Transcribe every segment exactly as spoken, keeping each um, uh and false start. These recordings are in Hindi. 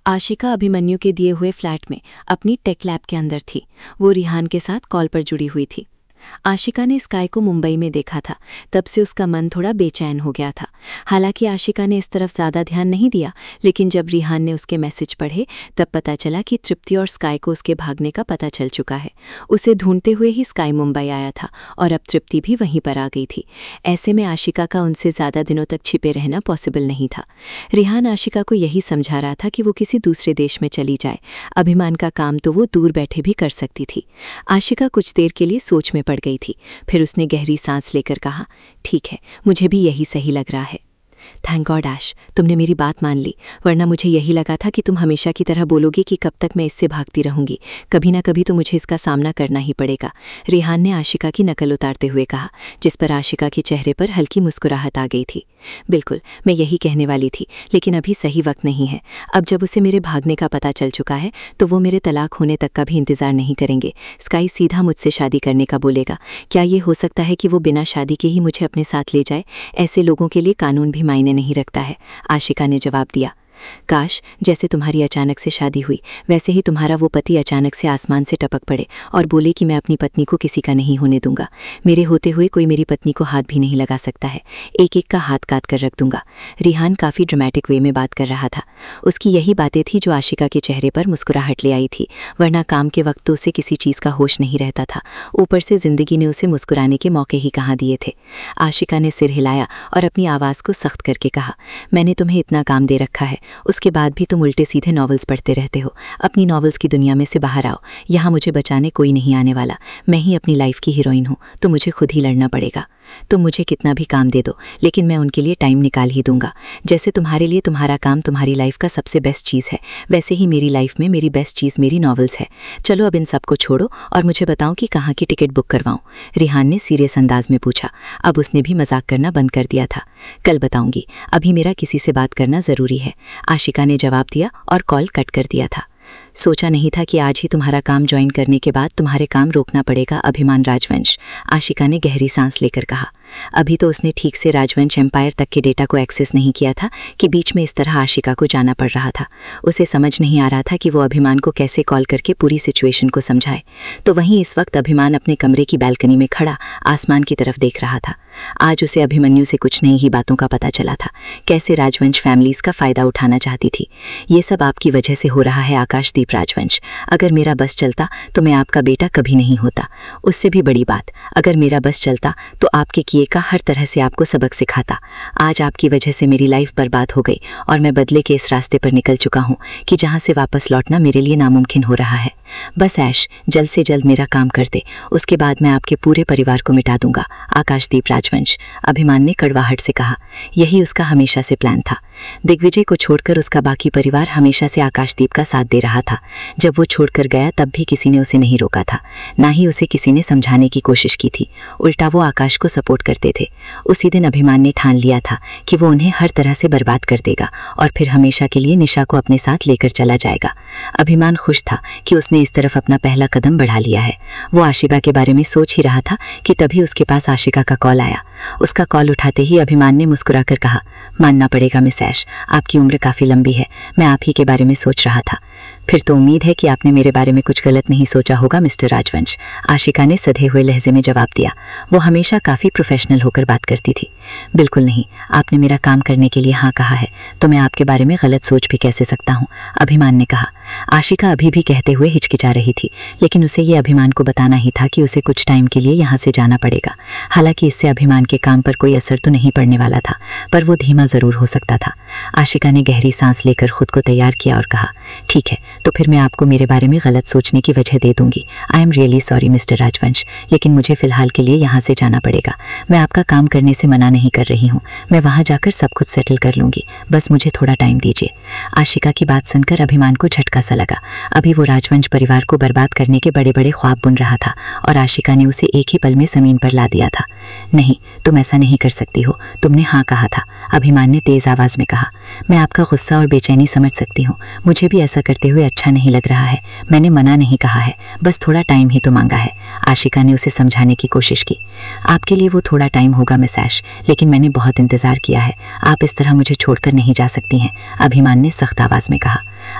आशिका अभिमन्यु के दिए हुए फ्लैट में अपनी टेक लैब के अंदर थी। वो रिहान के साथ कॉल पर जुड़ी हुई थी। आशिका ने स्काई को मुंबई में देखा था, तब से उसका मन थोड़ा बेचैन हो गया था। हालांकि आशिका ने इस तरफ ज़्यादा ध्यान नहीं दिया, लेकिन जब रिहान ने उसके मैसेज पढ़े तब पता चला कि तृप्ति और स्काई को उसके भागने का पता चल चुका है। उसे ढूंढते हुए ही स्काई मुंबई आया था और अब तृप्ति भी वहीं पर आ गई थी। ऐसे में आशिका का उनसे ज़्यादा दिनों तक छिपे रहना पॉसिबल नहीं था। रिहान आशिका को यही समझा रहा था कि वो किसी दूसरे देश में चली जाए, अभिमान का काम तो वो दूर बैठे भी कर सकती थी। आशिका कुछ देर के लिए सोच में पड़ गई थी। फिर उसने गहरी सांस लेकर कहा, ठीक है, मुझे भी यही सही लग रहा है। थैंक गॉड ऐश, तुमने मेरी बात मान ली, वरना मुझे यही लगा था कि तुम हमेशा की तरह बोलोगे कि कब तक मैं इससे भागती रहूंगी। कभी ना कभी तो मुझे इसका सामना करना ही पड़ेगा। रिहान ने आशिका की नकल उतारते हुए कहा, जिस पर आशिका के चेहरे पर हल्की मुस्कुराहट आ गई थी। बिल्कुल, मैं यही कहने वाली थी, लेकिन अभी सही वक्त नहीं है। अब जब उसे मेरे भागने का पता चल चुका है तो वो मेरे तलाक होने तक का भी इंतजार नहीं करेंगे। स्काई सीधा मुझसे शादी करने का बोलेगा। क्या ये हो सकता है कि वो बिना शादी के ही मुझे अपने साथ ले जाए? ऐसे लोगों के लिए कानून भी मायने नहीं रखता है, आशिका ने जवाब दिया। काश जैसे तुम्हारी अचानक से शादी हुई वैसे ही तुम्हारा वो पति अचानक से आसमान से टपक पड़े और बोले कि मैं अपनी पत्नी को किसी का नहीं होने दूंगा। मेरे होते हुए कोई मेरी पत्नी को हाथ भी नहीं लगा सकता है। एक एक का हाथ काट कर रख दूंगा। रिहान काफ़ी ड्रामेटिक वे में बात कर रहा था। उसकी यही बातें थी जो आशिका के चेहरे पर मुस्कुराहट ले आई थी, वरना काम के वक्त तो उसे किसी चीज़ का होश नहीं रहता था। ऊपर से जिंदगी ने उसे मुस्कुराने के मौके ही कहाँ दिए थे। आशिका ने सिर हिलाया और अपनी आवाज़ को सख्त करके कहा, मैंने तुम्हें इतना काम दे रखा है, उसके बाद भी तुम उल्टे सीधे नॉवेल्स पढ़ते रहते हो। अपनी नॉवेल्स की दुनिया में से बाहर आओ। यहाँ मुझे बचाने कोई नहीं आने वाला। मैं ही अपनी लाइफ की हीरोइन हूँ, तो मुझे खुद ही लड़ना पड़ेगा। तुम मुझे कितना भी काम दे दो, लेकिन मैं उनके लिए टाइम निकाल ही दूंगा। जैसे तुम्हारे लिए तुम्हारा काम तुम्हारी लाइफ का सबसे बेस्ट चीज़ है, वैसे ही मेरी लाइफ में मेरी बेस्ट चीज़ मेरी नॉवेल्स है। चलो अब इन सबको छोड़ो और मुझे बताओ कि कहाँ की टिकट बुक करवाऊँ? रिहान ने सीरियस अंदाज में पूछा। अब उसने भी मजाक करना बंद कर दिया था। कल बताऊंगी, अभी मेरा किसी से बात करना ज़रूरी है, आशिका ने जवाब दिया और कॉल कट कर दिया था। सोचा नहीं था कि आज ही तुम्हारा काम ज्वाइन करने के बाद तुम्हारे काम रोकना पड़ेगा, अभिमान राजवंश, आशिका ने गहरी सांस लेकर कहा। अभी तो उसने ठीक से राजवंश एम्पायर तक के डेटा को एक्सेस नहीं किया था कि बीच में इस तरह आशिका को जाना पड़ रहा था। उसे समझ नहीं आ रहा था कि वो अभिमान को कैसे कॉल करके पूरी सिचुएशन को समझाए। तो वहीं इस वक्त अभिमान अपने कमरे की बालकनी में खड़ा आसमान की तरफ देख रहा था। आज उसे अभिमन्यु से कुछ नई ही बातों का पता चला था, कैसे राजवंश फैमिलीज का फ़ायदा उठाना चाहती थी। ये सब आपकी वजह से हो रहा है आकाशदीप राजवंश। अगर मेरा बस चलता तो मैं आपका बेटा कभी नहीं होता। उससे भी बड़ी बात, अगर मेरा बस चलता तो आपके किए का हर तरह से आपको सबक सिखाता। आज आपकी वजह से मेरी लाइफ बर्बाद हो गई और मैं बदले के इस रास्ते पर निकल चुका हूँ कि जहाँ से वापस लौटना मेरे लिए नामुमकिन हो रहा है। बस ऐश, जल्द से जल्द मेरा काम कर दे, उसके बाद मैं आपके पूरे परिवार को मिटा दूंगा, आकाशदीप राजवंश, अभिमान ने कड़वाहट से कहा। यही उसका हमेशा से प्लान था। दिग्विजय को छोड़कर उसका बाकी परिवार हमेशा से आकाशदीप का साथ दे रहा था। जब वो छोड़कर गया तब भी किसी ने उसे नहीं रोका था, ना ही उसे किसी ने समझाने की कोशिश की थी। उल्टा वो आकाश को सपोर्ट करते थे। उसी दिन अभिमान ने ठान लिया था कि वो उन्हें हर तरह से बर्बाद कर देगा और फिर हमेशा के लिए निशा को अपने साथ लेकर चला जाएगा। अभिमान खुश था कि उसने इस तरफ अपना पहला कदम बढ़ा लिया है। वो आशिका के बारे में सोच ही रहा था कि तभी उसके पास आशिका का कॉल आया। उसका कॉल उठाते ही अभिमान ने मुस्कुराकर कहा, मानना पड़ेगा मिस ऐश, आपकी उम्र काफ़ी लंबी है, मैं आप ही के बारे में सोच रहा था। फिर तो उम्मीद है कि आपने मेरे बारे में कुछ गलत नहीं सोचा होगा मिस्टर राजवंश, आशिका ने सधे हुए लहजे में जवाब दिया। वो हमेशा काफ़ी प्रोफेशनल होकर बात करती थी। बिल्कुल नहीं, आपने मेरा काम करने के लिए हाँ कहा है, तो मैं आपके बारे में गलत सोच भी कैसे सकता हूँ, अभिमान ने कहा। आशिका अभी भी कहते हुए हिचकिचा रही थी, लेकिन उसे ये अभिमान को बताना ही था कि उसे कुछ टाइम के लिए यहाँ से जाना पड़ेगा। हालांकि इससे अभिमान के काम पर कोई असर तो नहीं पड़ने वाला था, पर वो धीमा ज़रूर हो सकता था। आशिका ने गहरी सांस लेकर खुद को तैयार किया और कहा, ठीक है, तो फिर मैं आपको मेरे बारे में गलत सोचने की वजह दे दूंगी। I am really sorry mister Rajvansh, लेकिन मुझे फ़िलहाल के लिए यहाँ से जाना पड़ेगा। मैं आपका काम करने से मना नहीं कर रही हूँ, मैं वहाँ जाकर सब कुछ सेटल कर लूँगी, बस मुझे थोड़ा टाइम दीजिए। आशिका की बात सुनकर अभिमान को झटका सा लगा। अभी वो राजवंश परिवार को बर्बाद करने के बड़े बड़े ख्वाब बुन रहा था और आशिका ने उसे एक ही पल में ज़मीन पर ला दिया था। नहीं, तुम ऐसा नहीं कर सकती हो, तुमने हाँ कहा था, अभिमान ने तेज़ आवाज़ में कहा। मैं आपका गुस्सा और बेचैनी समझ सकती हूँ, मुझे भी ऐसा करते हुए अच्छा नहीं लग रहा है। मैंने मना नहीं कहा है, बस थोड़ा टाइम ही तो मांगा है, आशिका ने उसे समझाने की कोशिश की। आपके लिए वो थोड़ा टाइम होगा मिस ऐश, लेकिन मैंने बहुत इंतज़ार किया है, आप इस तरह मुझे छोड़कर नहीं जा सकती हैं, अभिमान ने सख्त आवाज़ में कहा।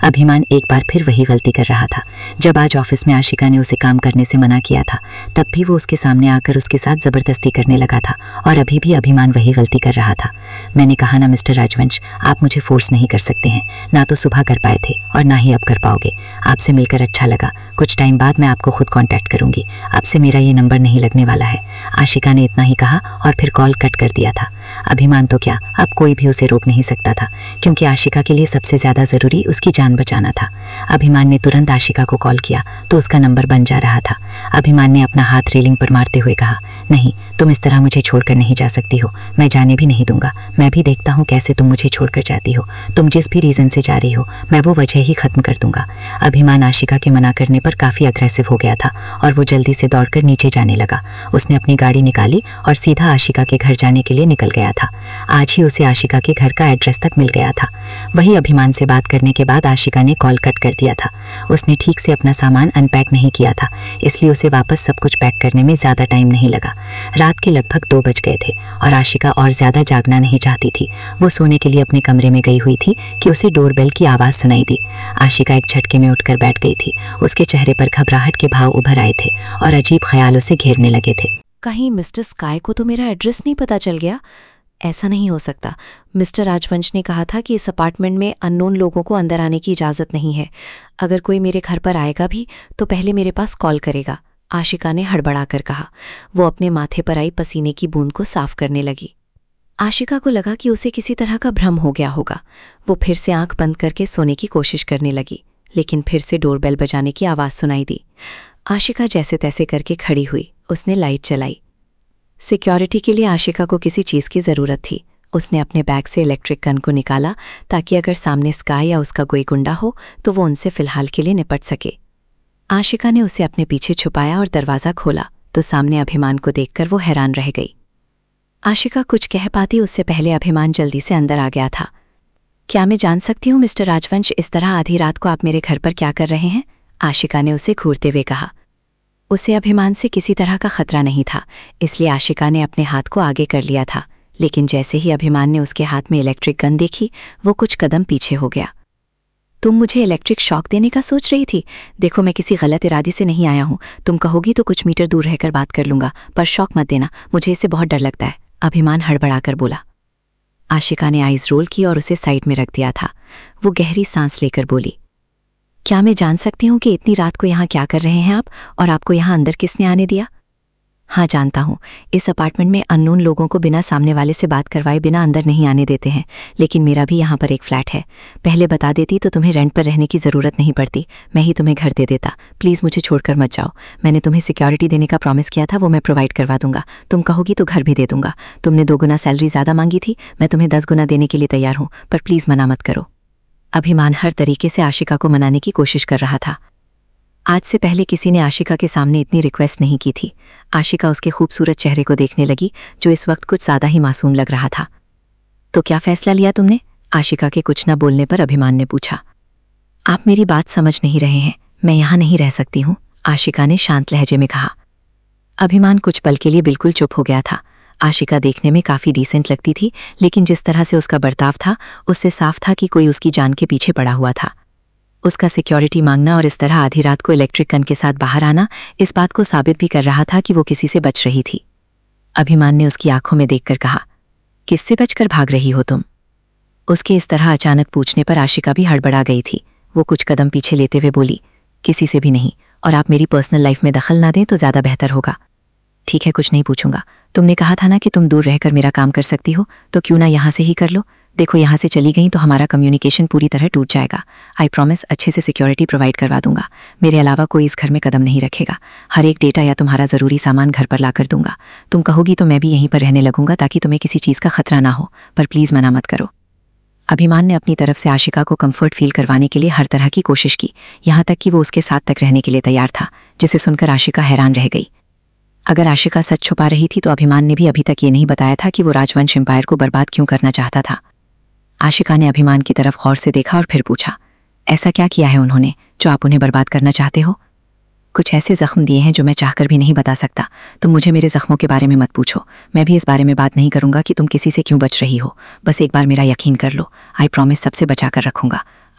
अभिमान एक बार फिर वही गलती कर रहा था। जब आज ऑफिस में आशिका ने उसे काम करने से मना किया था, तब भी वो उसके सामने आकर उसके साथ ज़बरदस्ती करने लगा था और अभी भी अभिमान वही गलती कर रहा था। मैंने कहा ना मिस्टर राजवंश, आप मुझे फोर्स नहीं कर सकते हैं। ना तो सुबह कर पाए थे और ना ही अब कर पाओगे। आपसे मिलकर अच्छा लगा। कुछ टाइम बाद मैं आपको खुद कॉन्टैक्ट करूँगी। आपसे मेरा ये नंबर नहीं लगने वाला है। आशिका ने इतना ही कहा और फिर कॉल कट कर दिया था। अभिमान तो क्या, अब कोई भी उसे रोक नहीं सकता था, क्योंकि आशिका के लिए सबसे ज़्यादा ज़रूरी उसकी जान बचाना था। अभिमान ने तुरंत आशिका को कॉल किया तो उसका नंबर बन जा रहा था। अभिमान ने अपना हाथ रेलिंग पर मारते हुए कहा, नहीं, तुम इस तरह मुझे छोड़कर नहीं जा सकती हो। मैं जाने भी नहीं दूंगा। मैं भी देखता हूँ कैसे तुम मुझे छोड़कर जाती हो। तुम जिस भी रीज़न से जा रही हो, मैं वो वजह ही ख़त्म कर दूंगा। अभिमान आशिका के मना करने पर काफ़ी अग्रेसिव हो गया था और वो जल्दी से दौड़कर नीचे जाने लगा। उसने अपनी गाड़ी निकाली और सीधा आशिका के घर जाने के लिए निकल गया था। आज ही उसे आशिका के घर का एड्रेस तक मिल गया था। वही अभिमान से बात करने के बाद आशिका ने कॉल कट कर दिया था। उसने ठीक से अपना सामान अनपैक नहीं किया था, इसलिए उसे वापस सब कुछ पैक करने में ज़्यादा टाइम नहीं लगा। रात के लगभग दो बज गए थे और आशिका और ज़्यादा जागना नहीं चाहती थी। वो सोने के लिए अपने कमरे में गई हुई थी कि उसे डोरबेल की आवाज़ सुनाई दी। आशिका एक झटके में उठकर बैठ गई थी। उसके चेहरे पर घबराहट के भाव उभर आए थे और अजीब ख्याल उसे घेरने लगे थे। कहीं मिस्टर स्काई को तो मेरा एड्रेस नहीं पता चल गया? ऐसा नहीं हो सकता। मिस्टर राजवंश ने कहा था कि इस अपार्टमेंट में अननोन लोगों को अंदर आने की इजाज़त नहीं है। अगर कोई मेरे घर पर आएगा भी तो पहले मेरे पास कॉल करेगा, आशिका ने हड़बड़ा कर कहा। वो अपने माथे पर आई पसीने की बूंद को साफ करने लगी। आशिका को लगा कि उसे किसी तरह का भ्रम हो गया होगा। वो फिर से आंख बंद करके सोने की कोशिश करने लगी, लेकिन फिर से डोरबेल बजाने की आवाज़ सुनाई दी। आशिका जैसे तैसे करके खड़ी हुई। उसने लाइट जलाई। सिक्योरिटी के लिए आशिका को किसी चीज़ की ज़रूरत थी। उसने अपने बैग से इलेक्ट्रिक गन को निकाला ताकि अगर सामने स्काई या उसका कोई गुंडा हो तो वो उनसे फ़िलहाल के लिए निपट सके। आशिका ने उसे अपने पीछे छुपाया और दरवाज़ा खोला तो सामने अभिमान को देखकर वो हैरान रह गई। आशिका कुछ कह पाती उससे पहले अभिमान जल्दी से अंदर आ गया था। क्या मैं जान सकती हूँ मिस्टर राजवंश, इस तरह आधी रात को आप मेरे घर पर क्या कर रहे हैं? आशिका ने उसे घूरते हुए कहा। उसे अभिमान से किसी तरह का खतरा नहीं था, इसलिए आशिका ने अपने हाथ को आगे कर लिया था। लेकिन जैसे ही अभिमान ने उसके हाथ में इलेक्ट्रिक गन देखी, वो कुछ कदम पीछे हो गया। तुम मुझे इलेक्ट्रिक शॉक देने का सोच रही थी? देखो, मैं किसी गलत इरादे से नहीं आया हूँ। तुम कहोगी तो कुछ मीटर दूर रहकर बात कर लूँगा, पर शॉक मत देना, मुझे इससे बहुत डर लगता है, अभिमान हड़बड़ाकर बोला। आशिका ने आइज़ रोल की और उसे साइड में रख दिया था। वो गहरी सांस लेकर बोली, क्या मैं जान सकती हूँ कि इतनी रात को यहाँ क्या कर रहे हैं आप, और आपको यहाँ अंदर किसने आने दिया? हाँ, जानता हूँ, इस अपार्टमेंट में अननोन लोगों को बिना सामने वाले से बात करवाए बिना अंदर नहीं आने देते हैं, लेकिन मेरा भी यहाँ पर एक फ्लैट है। पहले बता देती तो तुम्हें रेंट पर रहने की ज़रूरत नहीं पड़ती, मैं ही तुम्हें घर दे देता। प्लीज़ मुझे छोड़कर मत जाओ। मैंने तुम्हें सिक्योरिटी देने का प्रॉमिस किया था, वो मैं प्रोवाइड करवा दूंगा। तुम कहोगी तो घर भी दे दूंगा। तुमने दो गुना सैलरी ज़्यादा मांगी थी, मैं तुम्हें दस गुना देने के लिए तैयार हूँ, पर प्लीज़ मना मत करो। अभिमान हर तरीके से आशिका को मनाने की कोशिश कर रहा था। आज से पहले किसी ने आशिका के सामने इतनी रिक्वेस्ट नहीं की थी। आशिका उसके खूबसूरत चेहरे को देखने लगी, जो इस वक्त कुछ ज़्यादा ही मासूम लग रहा था। तो क्या फ़ैसला लिया तुमने? आशिका के कुछ न बोलने पर अभिमान ने पूछा। आप मेरी बात समझ नहीं रहे हैं, मैं यहाँ नहीं रह सकती हूँ, आशिका ने शांत लहजे में कहा। अभिमान कुछ पल के लिए बिल्कुल चुप हो गया था। आशिका देखने में काफ़ी डिसेंट लगती थी, लेकिन जिस तरह से उसका बर्ताव था, उससे साफ था कि कोई उसकी जान के पीछे पड़ा हुआ था। उसका सिक्योरिटी मांगना और इस तरह आधी रात को इलेक्ट्रिक गन के साथ बाहर आना इस बात को साबित भी कर रहा था कि वो किसी से बच रही थी। अभिमान ने उसकी आंखों में देखकर कहा, किससे बचकर भाग रही हो तुम? उसके इस तरह अचानक पूछने पर आशिका भी हड़बड़ा गई थी। वो कुछ कदम पीछे लेते हुए बोली, किसी से भी नहीं, और आप मेरी पर्सनल लाइफ में दखल ना दें तो ज़्यादा बेहतर होगा। ठीक है, कुछ नहीं पूछूंगा। तुमने कहा था ना कि तुम दूर रहकर मेरा काम कर सकती हो, तो क्यों ना यहाँ से ही कर लो। देखो, यहाँ से चली गई तो हमारा कम्युनिकेशन पूरी तरह टूट जाएगा। आई प्रॉमिस अच्छे से सिक्योरिटी प्रोवाइड करवा दूंगा। मेरे अलावा कोई इस घर में कदम नहीं रखेगा। हर एक डेटा या तुम्हारा ज़रूरी सामान घर पर ला कर दूंगा। तुम कहोगी तो मैं भी यहीं पर रहने लगूंगा ताकि तुम्हें किसी चीज़ का खतरा ना हो, पर प्लीज़ मना मत करो। अभिमान ने अपनी तरफ से आशिका को कंफर्ट फील करवाने के लिए हर तरह की कोशिश की, यहाँ तक कि वो उसके साथ तक रहने के लिए तैयार था, जिसे सुनकर आशिका हैरान रह गई। अगर आशिका सच छुपा रही थी तो अभिमान ने भी अभी तक ये नहीं बताया था कि वो राजवंश एम्पायर को बर्बाद क्यों करना चाहता था। आशिका ने अभिमान की तरफ गौर से देखा और फिर पूछा, ऐसा क्या किया है उन्होंने जो आप उन्हें बर्बाद करना चाहते हो? कुछ ऐसे जख्म दिए हैं जो मैं चाहकर भी नहीं बता सकता। तुम मुझे मेरे जख्मों के बारे में मत पूछो। मैं भी इस बारे में बात नहीं करूंगा कि तुम किसी से क्यों बच रही हो। बस एक बार मेरा यकीन कर लो। आई प्रॉमिस सबसे बचा कर रखूंगा।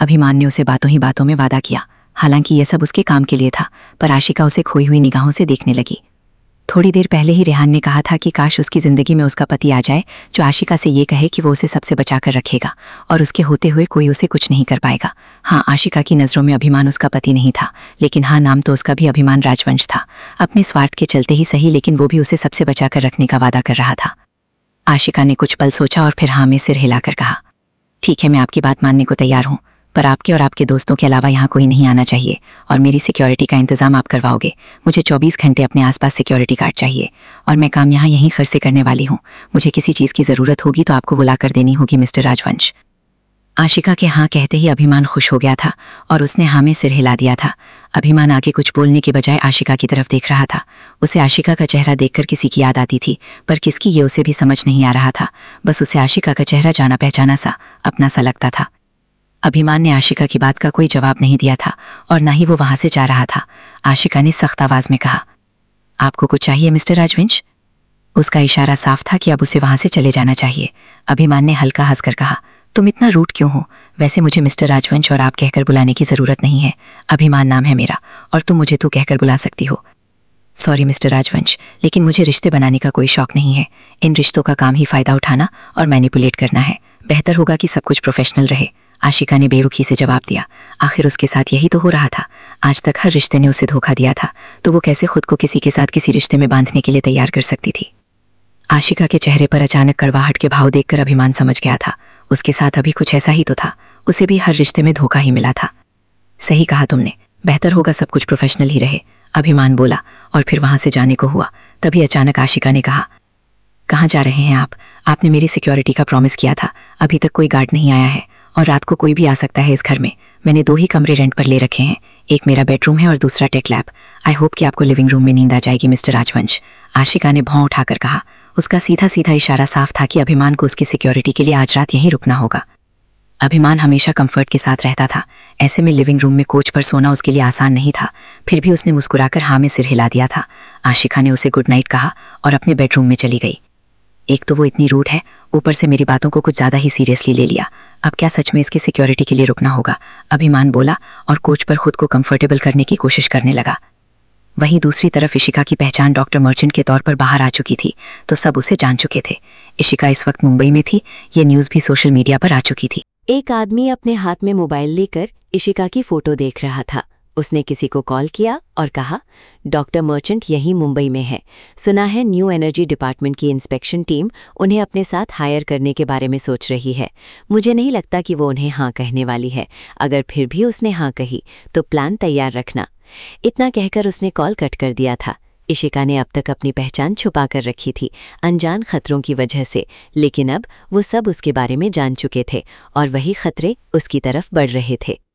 अभिमान ने उसे बातों ही बातों में वादा किया। हालांकि यह सब उसके काम के लिए था, पर आशिका उसे खोई हुई निगाहों से देखने लगी। थोड़ी देर पहले ही रेहान ने कहा था कि काश उसकी ज़िंदगी में उसका पति आ जाए जो आशिका से ये कहे कि वो उसे सबसे बचा कर रखेगा और उसके होते हुए कोई उसे कुछ नहीं कर पाएगा। हाँ, आशिका की नज़रों में अभिमान उसका पति नहीं था, लेकिन हाँ, नाम तो उसका भी अभिमान राजवंश था। अपने स्वार्थ के चलते ही सही, लेकिन वो भी उसे सबसे बचा कर रखने का वादा कर रहा था। आशिका ने कुछ पल सोचा और फिर हाँ में सिर हिलाकर कहा, ठीक है, मैं आपकी बात मानने को तैयार हूँ, पर आपके और आपके दोस्तों के अलावा यहाँ कोई नहीं आना चाहिए और मेरी सिक्योरिटी का इंतज़ाम आप करवाओगे। मुझे चौबीस घंटे अपने आसपास सिक्योरिटी गार्ड चाहिए और मैं काम यहाँ यहीं घर से करने वाली हूँ। मुझे किसी चीज़ की ज़रूरत होगी तो आपको बुला कर देनी होगी मिस्टर राजवंश। आशिका के हाँ कहते ही अभिमान खुश हो गया था और उसने हाँ में सिर हिला दिया था। अभिमान आगे कुछ बोलने के बजाय आशिका की तरफ देख रहा था। उसे आशिका का चेहरा देखकर किसी की याद आती थी, पर किसकी ये उसे भी समझ नहीं आ रहा था। बस उसे आशिका का चेहरा जाना पहचाना सा, अपना सा लगता था। अभिमान ने आशिका की बात का कोई जवाब नहीं दिया था और ना ही वो वहां से जा रहा था। आशिका ने सख्त आवाज में कहा, आपको कुछ चाहिए मिस्टर राजवंश? उसका इशारा साफ था कि अब उसे वहां से चले जाना चाहिए। अभिमान ने हल्का हंसकर कहा, तुम इतना रूड क्यों हो? वैसे मुझे मिस्टर राजवंश और आप कहकर बुलाने की जरूरत नहीं है। अभिमान नाम है मेरा और तुम मुझे तू कहकर बुला सकती हो। सॉरी मिस्टर राजवंश, लेकिन मुझे रिश्ते बनाने का कोई शौक नहीं है। इन रिश्तों का काम ही फायदा उठाना और मैनिपुलेट करना है। बेहतर होगा कि सब कुछ प्रोफेशनल रहे। आशिका ने बेरुखी से जवाब दिया। आखिर उसके साथ यही तो हो रहा था। आज तक हर रिश्ते ने उसे धोखा दिया था, तो वो कैसे खुद को किसी के साथ किसी रिश्ते में बांधने के लिए तैयार कर सकती थी? आशिका के चेहरे पर अचानक कड़वाहट के भाव देखकर अभिमान समझ गया था, उसके साथ अभी कुछ ऐसा ही तो था। उसे भी हर रिश्ते में धोखा ही मिला था। सही कहा तुमने, बेहतर होगा सब कुछ प्रोफेशनल ही रहे, अभिमान बोला और फिर वहां से जाने को हुआ। तभी अचानक आशिका ने कहा, कहाँ जा रहे हैं आप? आपने मेरी सिक्योरिटी का प्रॉमिस किया था। अभी तक कोई गार्ड नहीं आया है और रात को कोई भी आ सकता है इस घर में। मैंने दो ही कमरे रेंट पर ले रखे हैं, एक मेरा बेडरूम है और दूसरा टेक लैब। आई होप कि आपको लिविंग रूम में नींद आ जाएगी मिस्टर राजवंश। आशिका ने भौं उठाकर कहा। उसका सीधा सीधा इशारा साफ था कि अभिमान को उसकी सिक्योरिटी के लिए आज रात यहीं रुकना होगा। अभिमान हमेशा कंफर्ट के साथ रहता था, ऐसे में लिविंग रूम में कोच पर सोना उसके लिए आसान नहीं था। फिर भी उसने मुस्कुराकर हाँ में सिर हिला दिया था। आशिका ने उसे गुड नाइट कहा और अपने बेडरूम में चली गई। एक तो वो इतनी रूड है, ऊपर से मेरी बातों को कुछ ज़्यादा ही सीरियसली ले लिया। अब क्या सच में इसकी सिक्योरिटी के लिए रुकना होगा? अभिमान बोला और कोच पर खुद को कंफर्टेबल करने की कोशिश करने लगा। वहीं दूसरी तरफ इशिका की पहचान डॉक्टर मर्चेंट के तौर पर बाहर आ चुकी थी, तो सब उसे जान चुके थे। इशिका इस वक्त मुंबई में थी, ये न्यूज़ भी सोशल मीडिया पर आ चुकी थी। एक आदमी अपने हाथ में मोबाइल लेकर इशिका की फोटो देख रहा था। उसने किसी को कॉल किया और कहा, डॉक्टर मर्चेंट यहीं मुंबई में है। सुना है न्यू एनर्जी डिपार्टमेंट की इंस्पेक्शन टीम उन्हें अपने साथ हायर करने के बारे में सोच रही है। मुझे नहीं लगता कि वो उन्हें हाँ कहने वाली है। अगर फिर भी उसने हाँ कही तो प्लान तैयार रखना। इतना कहकर उसने कॉल कट कर दिया था। इशिका ने अब तक अपनी पहचान छुपा कर रखी थी, अनजान खतरों की वजह से, लेकिन अब वो सब उसके बारे में जान चुके थे और वही खतरे उसकी तरफ बढ़ रहे थे।